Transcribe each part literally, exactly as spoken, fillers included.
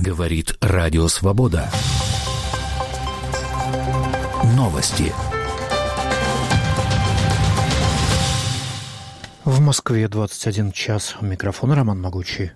Говорит Радио Свобода. Новости. В Москве двадцать один час. У микрофона Роман Могучий.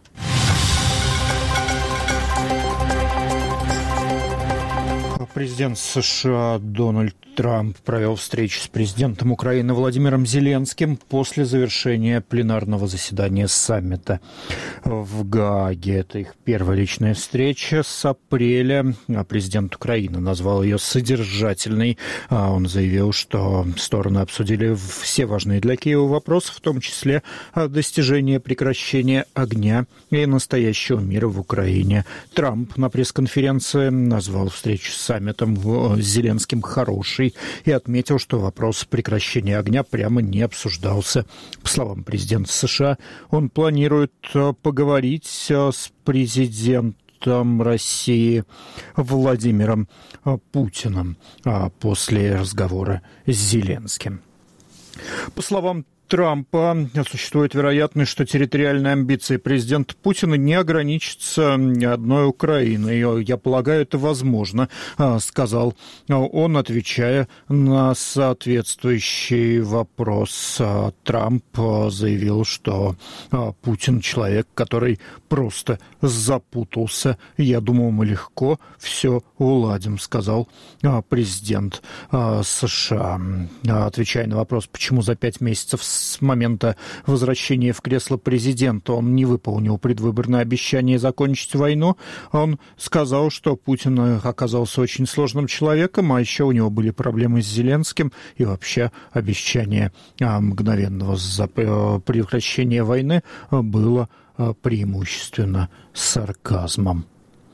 Президент США Дональд Трамп провел встречу с президентом Украины Владимиром Зеленским после завершения пленарного заседания саммита в Гааге. Это их первая личная встреча с апреля. Президент Украины назвал ее содержательной. Он заявил, что стороны обсудили все важные для Киева вопросы, в том числе достижение прекращения огня и настоящего мира в Украине. Трамп на пресс-конференции назвал встречу с саммитом с Зеленским хороший и отметил, что вопрос прекращения огня прямо не обсуждался. По словам президента США, он планирует поговорить с президентом России Владимиром Путиным после разговора с Зеленским. По словам Трампа, существует вероятность, что территориальные амбиции президента Путина не ограничатся одной Украиной. Я полагаю, это возможно, сказал он, отвечая на соответствующий вопрос. Трамп заявил, что Путин человек, который просто запутался. Я думаю, мы легко все уладим, сказал президент США. Отвечая на вопрос, почему за пять месяцев с момента возвращения в кресло президента он не выполнил предвыборное обещание закончить войну, он сказал, что Путин оказался очень сложным человеком, а еще у него были проблемы с Зеленским, и вообще обещание мгновенного прекращения войны было преимущественно сарказмом.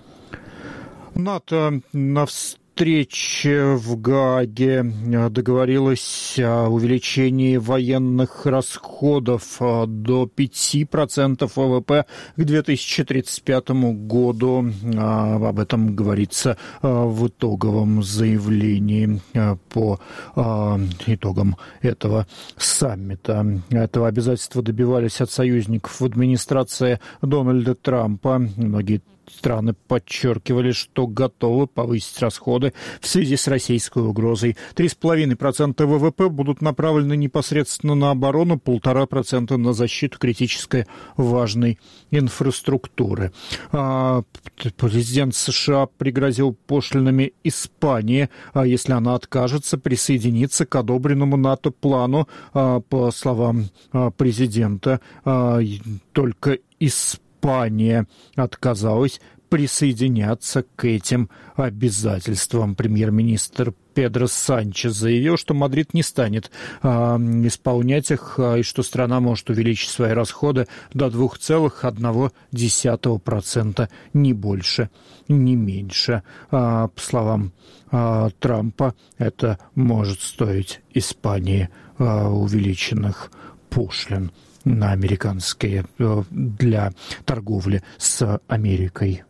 НАТО на встрече в Гааге договорилась о увеличении военных расходов до пяти процентов ВВП к две тысячи тридцать пятому году. Об этом говорится в итоговом заявлении по итогам этого саммита. Этого обязательства добивались от союзников в администрации Дональда Трампа. Многие страны подчеркивали, что готовы повысить расходы в связи с российской угрозой. три целых пять десятых процента ВВП будут направлены непосредственно на оборону, полтора процента на защиту критической важной инфраструктуры. Президент США пригрозил пошлинами Испании, если она откажется присоединиться к одобренному НАТО плану. По словам президента, только Испания Испания отказалась присоединяться к этим обязательствам. Премьер-министр Педро Санчес заявил, что Мадрид не станет э, исполнять их, и что страна может увеличить свои расходы до два целых одна десятая процента, не больше, не меньше. Э, по словам э, Трампа, это может стоить Испании э, увеличенных пошлин на американские для торговли с Америкой.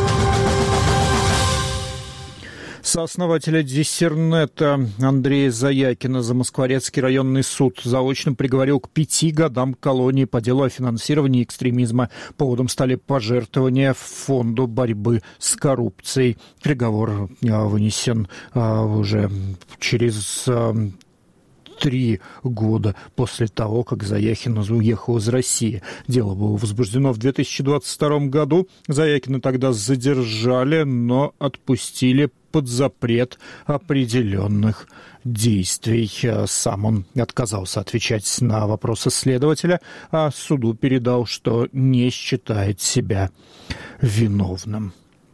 Сооснователя Диссернета Андрея Заякина Замоскворецкий районный суд заочно приговорил к пяти годам колонии по делу о финансировании экстремизма. Поводом стали пожертвования фонду борьбы с коррупцией. Приговор вынесен уже через три года после того, как Заякин уехал из России. Дело было возбуждено в две тысячи двадцать втором году. Заякина тогда задержали, но отпустили под запрет определенных действий. Сам он отказался отвечать на вопросы следователя, а суду передал, что не считает себя виновным.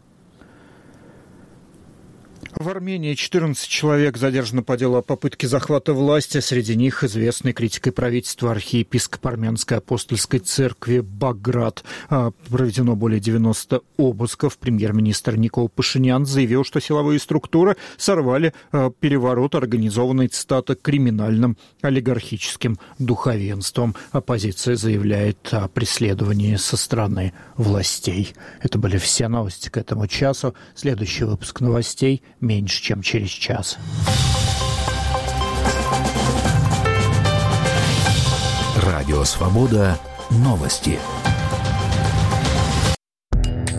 В Армении четырнадцать человек задержаны по делу о попытке захвата власти. Среди них известный критикой правительства архиепископ Армянской апостольской церкви Баграт. Проведено более девяноста обысков. Премьер-министр Никол Пашинян заявил, что силовые структуры сорвали переворот, организованный, цитата, криминальным олигархическим духовенством. Оппозиция заявляет о преследовании со стороны властей. Это были все новости к этому часу. Следующий выпуск новостей меньше, чем через час. Радио Свобода. Новости.